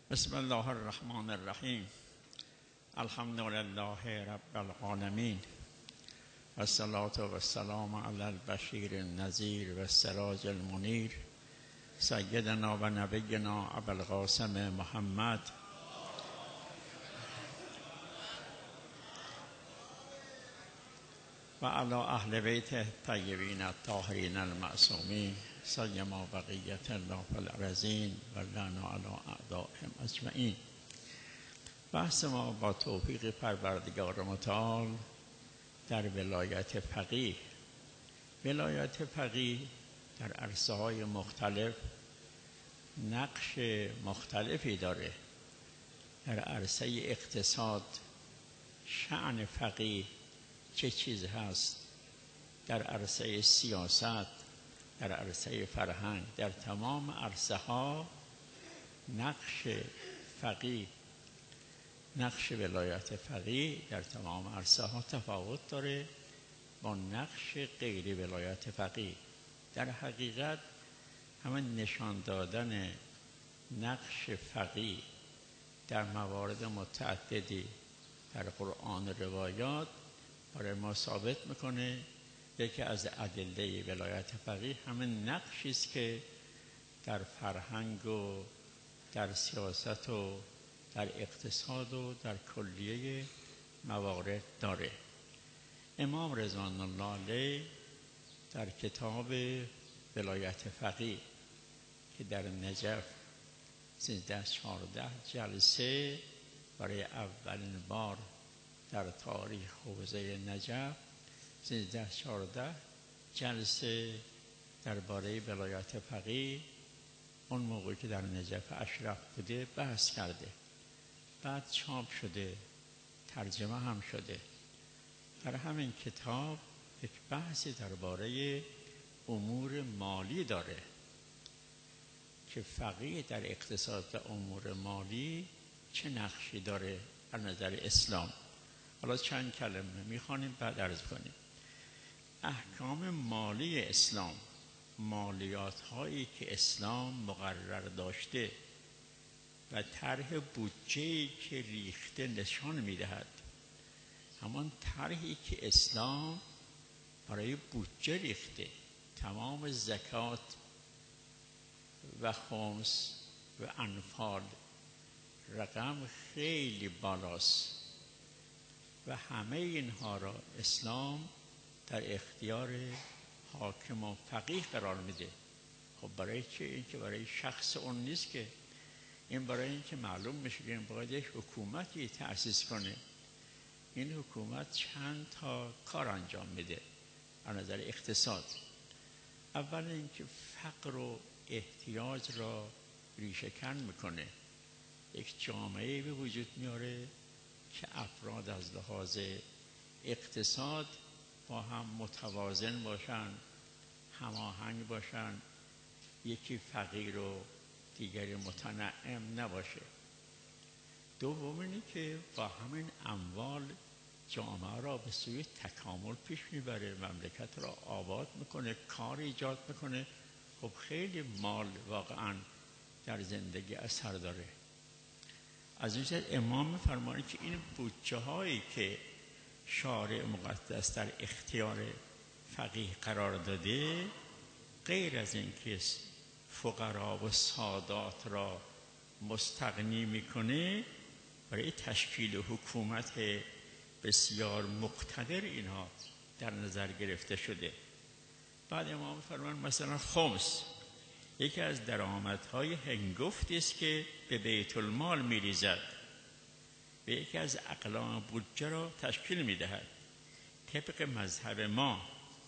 بسم الله الرحمن الرحیم. الحمد لله رب العالمین، والصلاة والسلام علی البشیر النذیر و السراج المنیر، سیدنا و نبینا ابوالقاسم محمد و علی اهل بیت الطیبین الطاهرین المعصومین، سیما بقیت الله فی الارضین و لنا علی اعدائهم اجمعین. بحث ما با توفیق پروردگار متعال در ولایت فقیه. ولایت فقیه در عرصه‌های مختلف نقش مختلفی داره. در عرصه اقتصاد شأن فقیه چه چیز هست؟ در عرصه سیاست، در عرصه فرهنگ، در تمام عرصه ها نقش فقیه، نقش ولایت فقیه در تمام عرصه ها تفاوت داره با نقش غیر ولایت فقیه. در حقیقت همین نشان دادن نقش فقیه در موارد متعددی در قرآن و روایات برای ما ثابت میکنه یکی از ادله ولایت فقیه همین نقشی است که در فرهنگ و در سیاست و در اقتصاد و در کلیه موارد داره. امام رضوان الله علیه در کتاب ولایت فقیه که در نجف 13-14 جلسه برای اولین بار در تاریخ حوزه نجف 13-14 جلسه درباره ولایت فقیه اون موقعی که در نجف اشرف بوده بحث کرده. بعد چاپ شده، ترجمه هم شده. در همین کتاب یک بحثی درباره امور مالی داره که فقیه در اقتصاد و امور مالی چه نقشی داره از نظر اسلام. حالا چند کلمه میخوانیم بعد عرض کنیم. احکام مالی اسلام، مالیات هایی که اسلام مقرر داشته و طرح بودجه‌ای که ریخته نشان میدهد همان طرحی که اسلام برای بودجه ریخته. تمام زکات و خمس و انفال رقم خیلی بالاست و همه اینها را اسلام در اختیار حاکم و فقیه قرار میده. خب برای چه؟ این که برای شخص اون نیست که، این برای این که معلوم میشه که این باید یک حکومتی تأسیس کنه. این حکومت چند تا کار انجام میده از نظر اقتصاد. اول اینکه فقر و احتیاج را ریشه کن میکنه. یک جامعه به وجود میاره که افراد از لحاظ اقتصاد با هم متوازن باشن، هماهنگ باشن، یکی فقیر و دیگری متنعم نباشه. دوم اینه که با همین اموال جامعه را به سوی تکامل پیش میبره، مملکت را آباد میکنه، کار ایجاد میکنه. خب خیلی مال واقعا در زندگی اثر داره. از این جهت امام می‌فرماید که این بودجه هایی که شارع مقدس در اختیار فقیه قرار داده، غیر از این که فقرا و سادات را مستغنی میکنه، برای تشکیل حکومت بسیار مقتدر اینها در نظر گرفته شده. بعد امام می‌فرماید مثلا خمس یکی از درآمدهای هنگفتی است که به بیت المال می‌ریزد و یکی از اقلام بودجه را تشکیل می‌دهد. طبق مذهب ما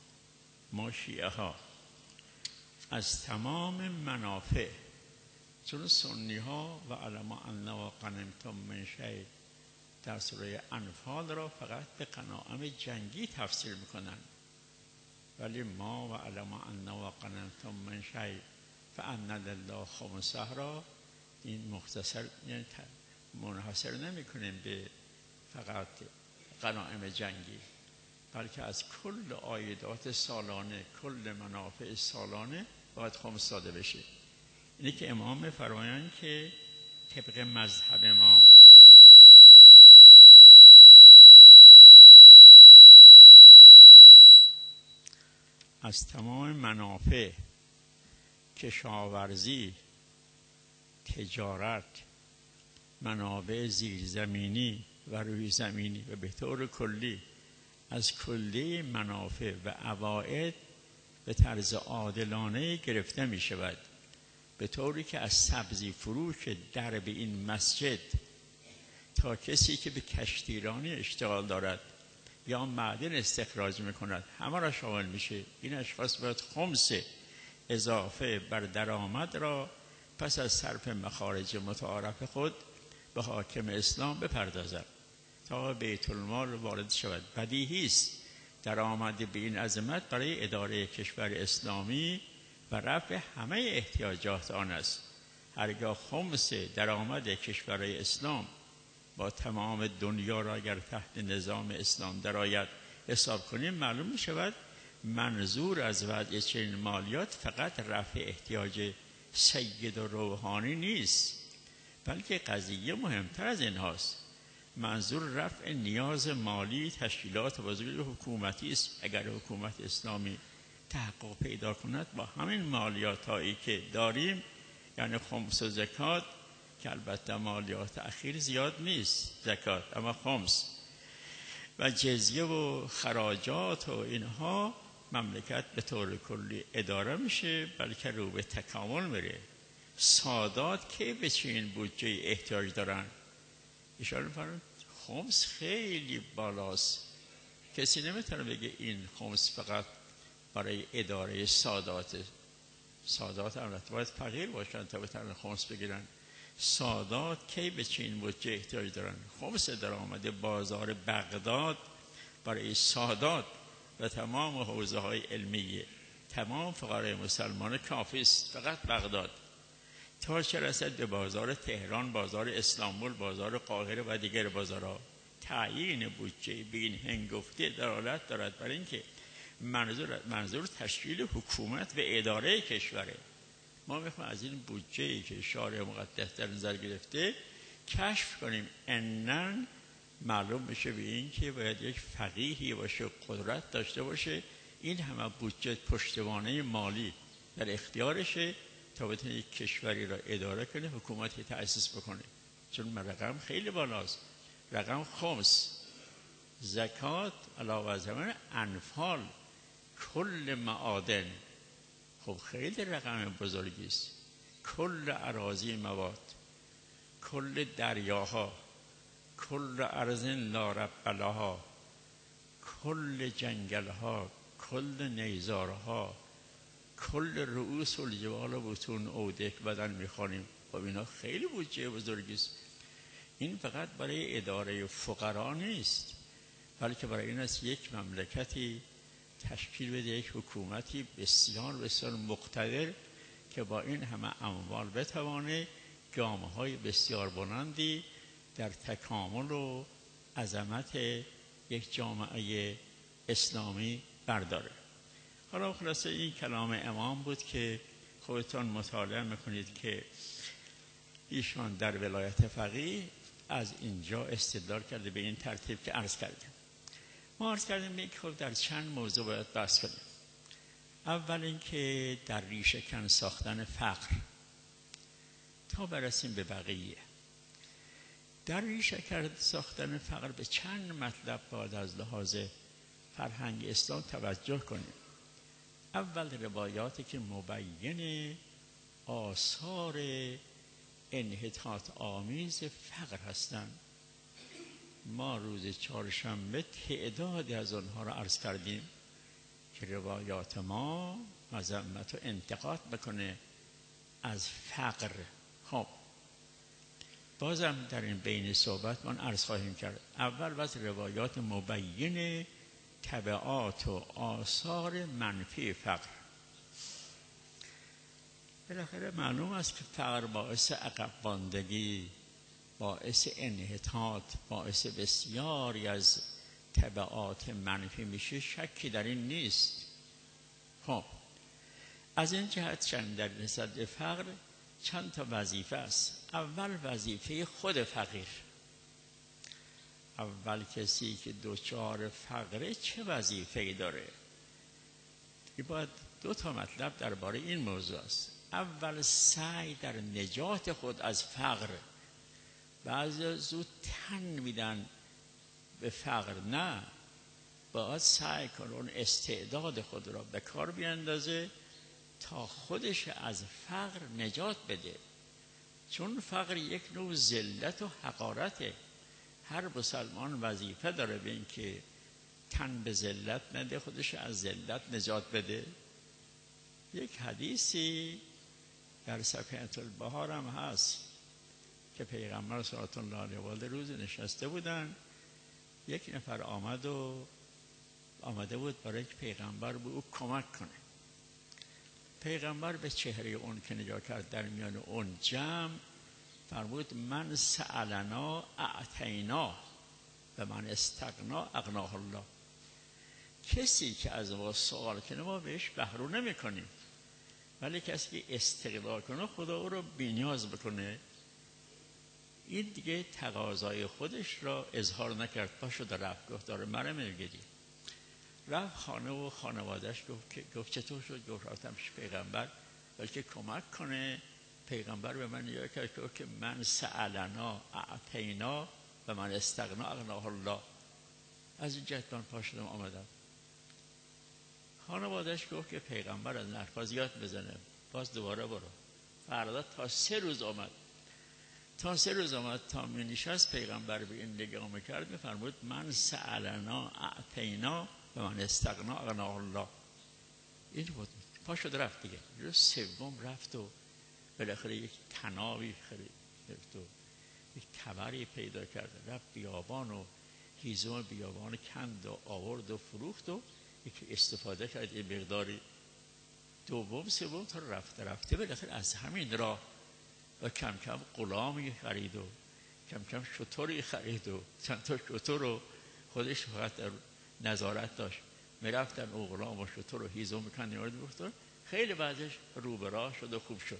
شیعه ها از تمام منافع، چون سنی ها و علم ان غنمتم من شیء در سوره انفال را فقط به غنایم جنگی تفسیر می‌کنند، ولی ما و علم ان غنمتم من شیء فان لله خمسه را این مختصر یعنی منحصر نمی کنیم به فقط غنایم جنگی، بلکه از کل عایدات سالانه، کل منافع سالانه باید خمس داده بشه. اینه که امام فرمایند که طبق مذهب ما از تمام منافع کشاورزی، تجارت، منابع زیرزمینی و روی زمینی و به طور کلی از کلیه منافع و عواید به طرز عادلانه گرفته می شود، به طوری که از سبزی فروش درب این مسجد تا کسی که به کشتیرانی اشتغال دارد یا معدن استخراج میکند همه را شامل میشه. این اشخاص باید خمس اضافه بر درآمد را پس از صرف مخارج متعارف خود به حاکم اسلام بپردازد تا بیت المال وارد شود. بدیهی است درآمد به این عظمت برای اداره کشور اسلامی و رفع همه احتیاجات آن است. هرگاه خمس درآمد کشورهای اسلام با تمام دنیا را اگر تحت نظام اسلام درآید حساب کنیم، معلوم می شود منظور از وضع چنین مالیات فقط رفع احتیاج سید و روحانی نیست، بلکه قضیه مهمتر از این هاست. منظور رفع نیاز مالی تشکیلات بزرگ حکومتی است. اگر حکومت اسلامی تحقق پیدا کند با همین مالیات هایی که داریم، یعنی خمس و زکات که البته مالیات اخیر زیاد نیست زکات، اما خمس و جزیه و خراجات و اینها، مملکت به طور کلی اداره میشه، بلکه رو به تکامل میره. سادات که به چنین بودجه احتیاج دارن؟ اشاره می‌فرمایند خمس خیلی بالاست، کسی نمیتونه بگه این خمس فقط برای اداره سادات البته باید فقیر باشن تا بتونن خمس بگیرن. سادات کی به چین بودجه احتیاج دارن؟ خمس درآمد بازار بغداد برای سادات و تمام حوزه های علمیه تمام فقرای مسلمان کافی است. فقط بغداد تا چه رسد به بازار تهران، بازار استانبول، بازار قاهره و دیگر بازارها. تعیین بودجه به این هنگفته دلالت دارد برای اینکه منظور تشکیل حکومت و اداره کشوره. ما میخوایم از این بودجه‌ای که شارع مقدس در نظر گرفته کشف کنیم. انن معلوم بشه به این که باید یک فقیهی باشه، قدرت داشته باشه، این همه بودجه پشتوانه مالی در اختیارشه تا بتونه یک کشوری را اداره کنه، حکومتی تأسیس بکنه. چون رقم خیلی بالاست. رقم خمس، زکات، علاوه از همه انفال، کل معادن، خب خیلی رقم بزرگی است. کل اراضی مواد، کل دریاها، کل ارض لا رب لها، کل جنگلها، کل نیزارها، کل رؤوس الجبال و بطون اودک بدن میخوانیم. خب اینا خیلی بودجه بزرگی است. این فقط برای اداره فقرا نیست، بلکه برای این است یک مملکتی تشکیل بده، یک حکومتی بسیار بسیار مقتدر که با این همه اموال بتوانه گامه‌های بسیار بلندی در تکامل و عظمت یک جامعه اسلامی برداره. حالا خلاصه این کلام امام بود که خودتان مطالعه میکنید که ایشان در ولایت فقیه از اینجا استدلال کرده به این ترتیب که عرض کردیم. ما عرض کردیم که خب در چند موضوع باید بحث کنیم. اول اینکه در ریشه کن ساختن فقر تا برسیم به بقیه. در ریشه کن ساختن فقر به چند مطلب باید از لحاظ فرهنگ اسلام توجه کنیم. اول روایاتی که مبین آثار انحطاط آمیز فقر هستند. ما روز چهارشنبه تعدادی از آنها را عرض کردیم که روایات ما مذمت و انتقاد بکنه از فقر. خب بازم در این بین صحبت من عرض خواهیم کرد. اول از روایات مبین تبعات و آثار منفی فقر. بالاخره معلوم است که فقر باعث عقب ماندگی، باعث انحطاط، باعث بسیاری از تبعات منفی میشه، شکی در این نیست. خب از این جهت چند در نسبت فقر چند تا وظیفه است. اول وظیفه خود فقیر، اول کسی که دچار فقره چه وظیفه‌ای داره؟ این باید دو تا مطلب درباره این موضوع است. اول سعی در نجات خود از فقر. بعضی زود تن میدن به فقر، نه، باید سعی کنه اون استعداد خود را به کار بیاندازه تا خودش از فقر نجات بده. چون فقر یک نوع ذلت و حقارته. هر مسلمان وظیفه داره به این که تن به ذلت نده، خودش از ذلت نجات بده. یک حدیثی در سفینه البحار هم هست که پیغمبر صلی الله علیه و آله روز نشسته بودن، یک نفر آمده بود برای که پیغمبر به او کمک کنه. پیغمبر به چهره اون که نگاه کرد در میان اون جمع فرمود من سألنا اعطینا و من استغنا اغناه الله. کسی که از ما سوال کنه ما بهش بهرو نمی کنیم، ولی کسی که استغنا کنه خدا او رو بی‌نیاز بکنه. این دیگه تقاضای خودش را اظهار نکرد، پاشو رفت، گفت داره مرا میگیری. رفت خانه و خانوادهش گفت چطور شد؟ گفت رفتم پیش پیغمبر بلکه کمک کنه. پیغمبر به من نگاه کرد که من سألنا اعطینا و من استغنا اغناه الله. از این جهت من پاشدم آمدم. خانوادهش گفت که پیغمبر از حرفا زیاد بزنه، باز دوباره برو. فردا تا 3 روز آمد. تا می نشست پیغمبر به این نگاه میکرد میفرمود من سألنا اعطینا و من استغنا اغناه الله. این بود. پاشد رفت دیگه. روز سوم رفت و بالاخره یک طنابی خرید و یک تبری پیدا کرد، رفت بیابان و هیزم بیابان کند و آورد و فروخت و یکی استفاده کرد یه مقداری. دوم سوم تا رفته بالاخره از همین راه و کم کم غلامی خرید و کم کم شتری خرید و چند تا شتر رو خودش فقط در نظارت داشت. میرفتن او غلام و شتر رو هیزم میکند وارد می‌گفتن. خیلی بعدش رو به راه شد و خوب شد.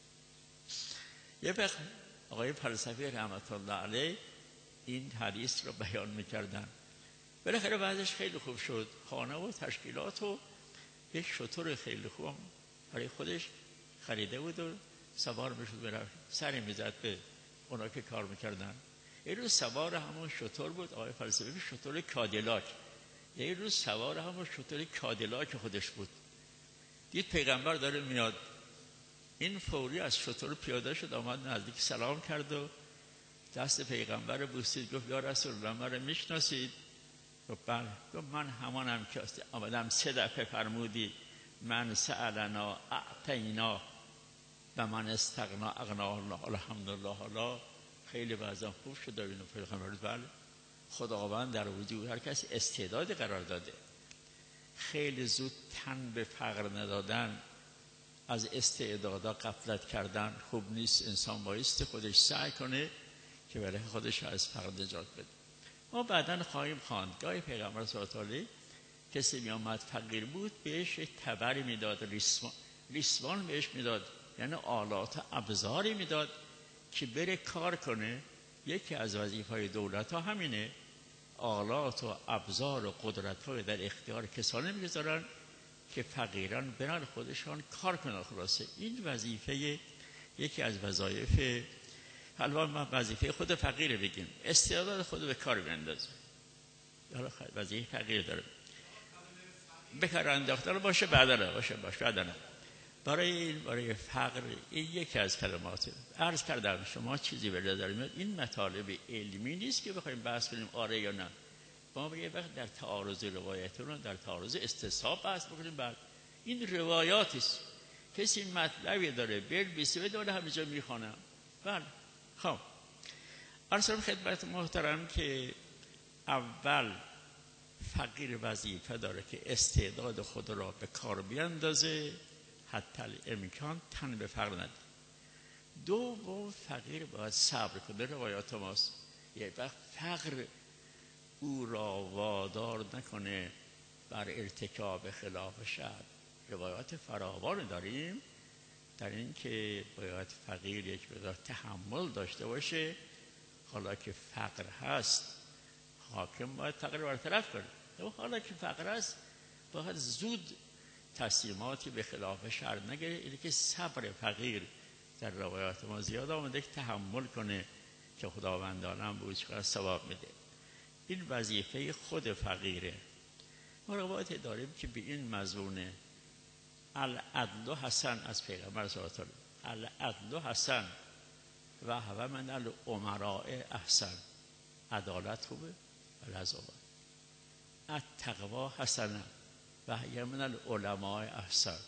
یه وقت آقای فلسفی رحمت الله علیه این حدیث رو بیان میکردن. بالاخره بعدش خیلی خوب شد. خانه و تشکیلات و یک شتر خیلی خوب برای خودش خریده بود و سوار میشد برفت. سری میزد به اونا که کار میکردن. یه روز سوار همون شتر بود آقای فلسفی، شتر کادیلاک. یه روز سوار همون شتر کادیلاک خودش بود. دید پیغمبر داره میاد. این فوری از شتر پیاده شد آمد نزدیک سلام کرد و دست پیغمبر بوسید. گفت یا رسول الله مرا میشناسید؟ گفت بله. گفت من همانم که آمدم 3 دفعه فرمودی من سألنا اعطینا و من استغنا اغناه الله. الحمدلله حالا خیلی وضعم خوب شد. اینو پیغمبر بله، خداوند در وجود هر کسی استعداد قرار داده. خیلی زود تن به فقر ندادن، از استعدادا غفلت کردن خوب نیست. انسان بایستی خودش سعی کنه که برای خودش از فقر نجات بده. ما بعداً خواهیم خواند گاهی پیغمبر صلی الله علیه کسی می آمد فقیر بود بهش تبری میداد، ریسمان بهش میداد، یعنی آلات ابزاری میداد که بره کار کنه. یکی از وظیفه‌های دولت ها همینه، آلات و ابزار و قدرت های در اختیار کسانی میگذارن که فقیران برن خودشان کار کنن. خلاصه این وظیفه یکی از وظایف. حالا ما وظیفه خود فقیر بگیم، استعداد خود به کار بیندازه. حالا وظیفه فقیر داره به کار انداختن باشه، بعدا باشه برای فقر. این یکی از کلمات. عرض کردم شما چیزی به نظر میاد این مطالب علمی نیست که بخوایم بحث کنیم آره یا نه. ما یه وقت در تعارض روایتون، در تعارض استصحاب بحث بکنیم. بعد این روایاتی است. کسی مطلبی داره بنویسه بدون همینجا میخوانم. بله. خب عرض خدمت محترم که اول فقیر وظیفه داره که استعداد خود را به کار بیاندازه، حتی امکان تن به فقر نده. دوم فقیر باید صبر کنه. روایات ماست یه وقت فقر او را وادار نکنه بر ارتکاب خلاف شرع. روایات فراوان داریم در این که باید فقیر یک مقدار تحمل داشته باشه. حالا که فقر هست حاکم باید فقر رو برطرف کنه، و حالا که فقر هست باید زود تصمیماتی به خلاف شرع نگیره. اینه که صبر فقیر در روایات ما زیاد آمده که تحمل کنه که خداوند عالم به او چقدر ثواب میده. این وظیفه خود فقیره. ما روایت داریم که به این مضمونه العدل حسن از پیغمبر صلی الله علیه و آله، العدل حسن و هو من الامراء احسن. عدالت خوبه ولی از آباد. التقوا حسنه و هی من العلماء احسن.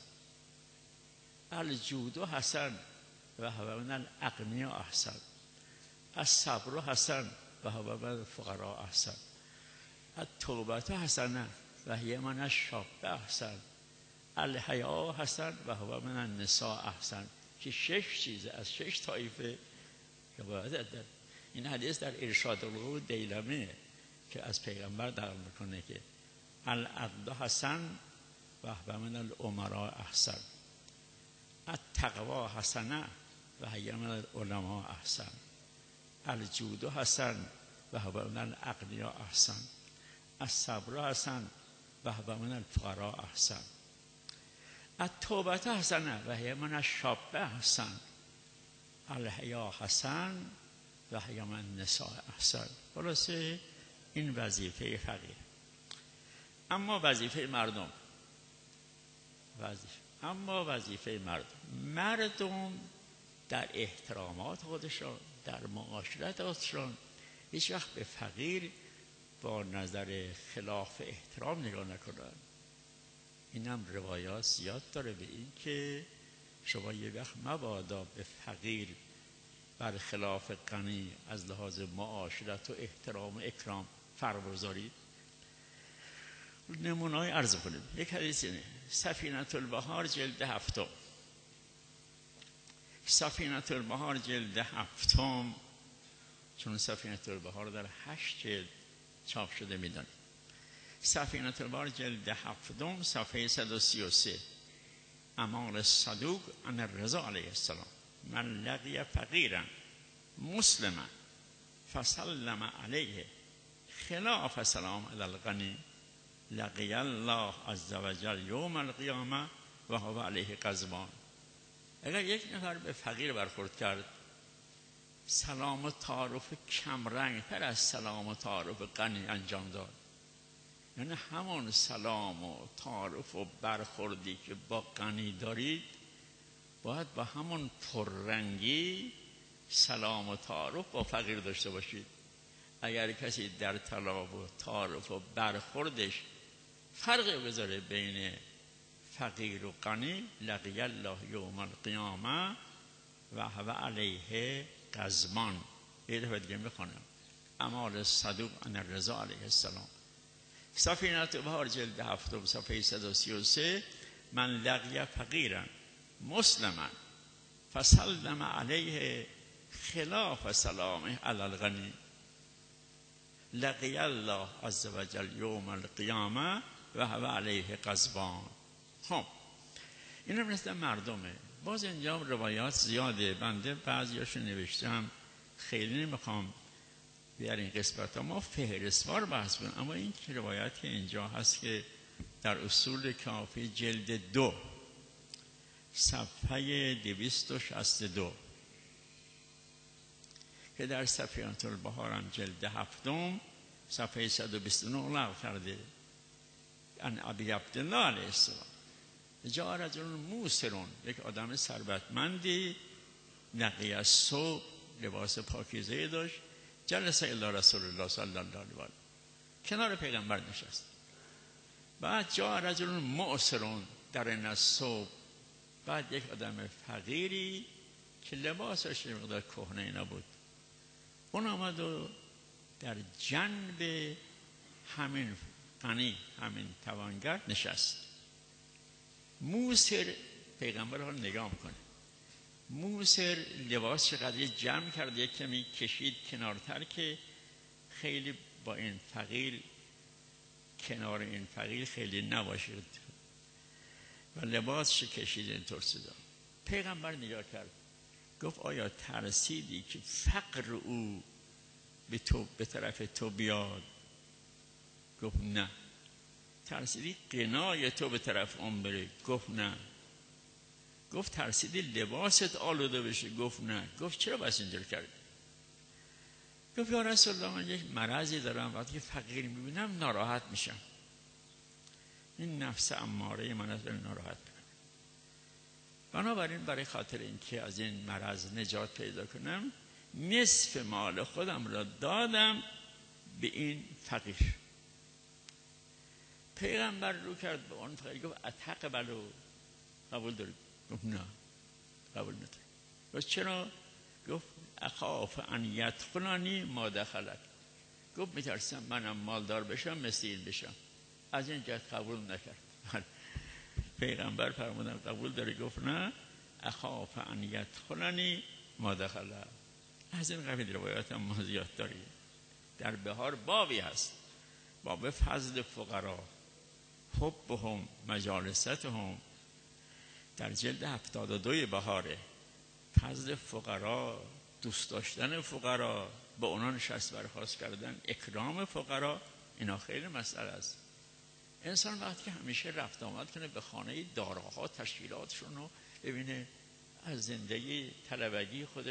الجود حسن و هو من الاغنیاء احسن. الصبر حسن و هو من الفقراء احسن. التوبه حسنه و هی من الشاب احسن. الحیا حسن و هو من النساء احسن. که 6 چیزه از 6 طایفه روایت در این حدیث در ارشاد القلوب دیلمی که از پیغمبر نقل میکنه که العدل حسن و هو من الامراء احسن. التقوا حسنه و هی من العلماء احسن. الجود حسن و هو من الاغنیاء احسن. الصبر حسن و هو من الفقراء احسن. التوبه حسنه و هی من الشاب احسن. الحیا حسن و هی من النساء احسن. خلاصه این وظیفه فقیر. اما وظیفه مردم، مردم در احترامات خودشان، در معاشرت خودشان هیچ وقت به فقیر با نظر خلاف احترام نگاه نکنن. این هم روایات زیاد داره به این که شما یه وقت مبادا به فقیر بر خلاف غنی از لحاظ معاشرت و احترام و اکرام فرق بذارید. نمونه‌ای عرض کنیم. یک حدیث اینه، سفینة البحار جلد 7. سفینة البحار جلد 7، چون سفینة البحار در 8 جلد چاپ شده میدانید. سفینة البحار جلد 7 صفحه 133. اعمال الصدوق عن الرضا علیه السلام: من لقی فقیرا مسلما فسلم علیه خلاف سلام علی الغنی لقی الله عز وجل یوم القیامه و هو علیه غضبان. اگر یک نفر به فقیر برخورد کرد، سلام و تعارف کمرنگ تر از سلام و تعارف غنی انجام داد، یعنی همون سلام و تعارف و برخوردی که با غنی دارید باید با همون پررنگی سلام و تعارف با فقیر داشته باشید. اگر کسی در طلب و تعارف و برخوردش فرقی بذاره بین فقیر و غنی، لقی الله یوم القیامه و هو علیه غضبان. یه دفعه دیگه میخونم. اعمال صدوق عن الرضا علیه السلام، سفینة البحار جلد 7 صفحه 133: من لقی فقیرا مسلما فسلم علیه خلاف سلامه علی الغنی لقی الله عز وجل یوم القیامه و هو علیه غضبان. خب این هم مثل مردمه. باز اینجا روایات زیاده، بنده بعضیاشو نوشتم، خیلی نمیخوام در این قسمت ها ما فهرستوار بحث کنیم. اما این که روایت اینجا هست که در اصول کافی جلد 2 صفحه 262 که در سفینة البحار هم جلد 7 صفحه 129 نقل کرده ان ابی عبدالله علیه السلام: جاء رجل موسرون، یک آدم ثروتمندی، نقی از ثوب، لباس پاکیزه داشت، جلس الی رسول الله صلی الله علیه و آله، کنار پیغمبر نشست. بعد جاء رجل معسرون در الثوب، بعد یک آدم فقیری که لباسش یه مقدار کهنه نبود، اون آمد و در جنب همین غنی، همین توانگر نشست. موسر پیغمبر رو نگاه میکنه. موسر لباس چقدر جمع کرده، یک کمی کشید کنارتر که خیلی با این فقیر، کنار این فقیر خیلی نباشید، و لباسش کشید اینطور صدا. پیغمبر نگاه کرد گفت آیا ترسیدی که فقر او به طرف تو بیاد؟ گفت نه. ترسیدی غنای تو به اون اون بره؟ گفت نه. گفت ترسیدی لباست آلوده بشه؟ گفت نه. گفت چرا بس اینجور کردی؟ گفت یا رسول الله من یک مرضی دارم وقتی که فقیر میبینم ناراحت میشم، این نفس اماره من از ناراحت میکنه. بنابراین برای خاطر اینکه از این مرض نجات پیدا کنم نصف مال خودم را دادم به این فقیر. پیغمبر رو کرد به اون فقیر گفت اتقبلوا، قبول داری؟ گفت نه قبول ندارم. گفت چرا؟ گفت اخاف ان یدخلنی ما دخلک. گفت میترسم منم مالدار بشم مثل این بشم، از این جهت قبول نکرد. پیغمبر فرمودن قبول داری؟ گفت نه اخاف ان یدخلنی ما دخلک. از این قبیل روایات هم ما زیاد داریم. در بهار بابی هست، باب فضل فقرا حبهم مجالستهم، در جلد 72 بهاره. فضل فقرا، دوست داشتن فقرا، با اونا نشست برخاست کردن، اکرام فقرا، اینا خیلی مسئله است. انسان وقتی که همیشه رفت آمد کنه به خانه داراها تشکیلاتشون رو ببینه، از زندگی طلبگی خودش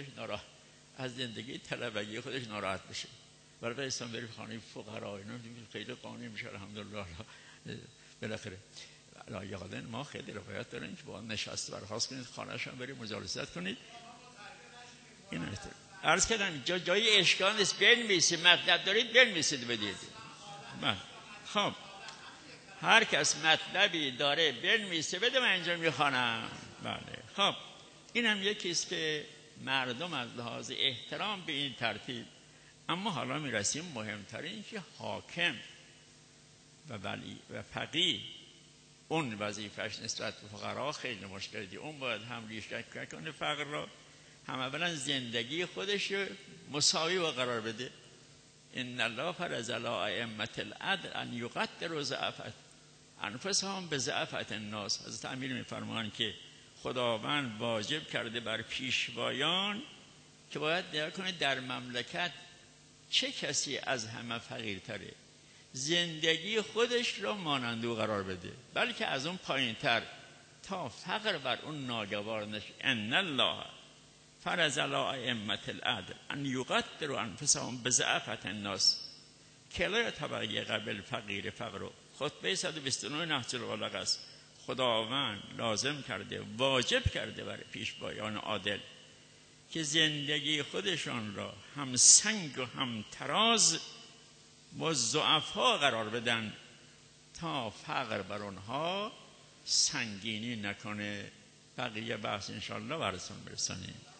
ناراحت بشه. برای انسان بری خانه فقرا اینا خیلی قانع میشه. الحمدلله بالاخره یادن ما خیلی روایت داریم که با نشست برخاست کنید، خانه‌شون برید مجالست کنید. این عرض کردم جای اشکال نیست، بنویسید، مطلب دارید بنویسید بدید. خب هر کس مطلبی داره بنویسه بده، من اینجا میخوانم. بله خب این هم یکی است که مردم از لحاظ احترام به این ترتیب. اما حالا میرسیم مهمترین که حاکم و ولی و فقیه اون وظیفه‌اش نسبت به فقرا خیلی مشکلی. اون باید هم ریشه کنه فقر را، هم اولا زندگی خودش مساوی و قرار بده. ان الله فرض علی ائمه العدل ان یقدروا ضعفت انفسهم بضعفت الناس. حضرت امیر میفرمایند که خداوند واجب کرده بر پیشوایان که باید نگاه کنه در مملکت چه کسی از همه فقیرتره، زندگی خودش را مانند او قرار بده، بلکه از اون پایینتر تا فقر بر اون ناگوار نشه. ان الله فرض علی ائمه العدل ان یقدروا انفسهم بضعفت الناس که لا یتبعوا بالفقیر فقر. خطبه 129 نهج البلاغه است. خداوند لازم کرده، واجب کرده برای پیشوایان عادل که زندگی خودشان را هم سنگ و هم تراز با ضعفا قرار بدن تا فقر بر آنها سنگینی نکنه. بقیه بحث انشاءالله براتون برسانیم.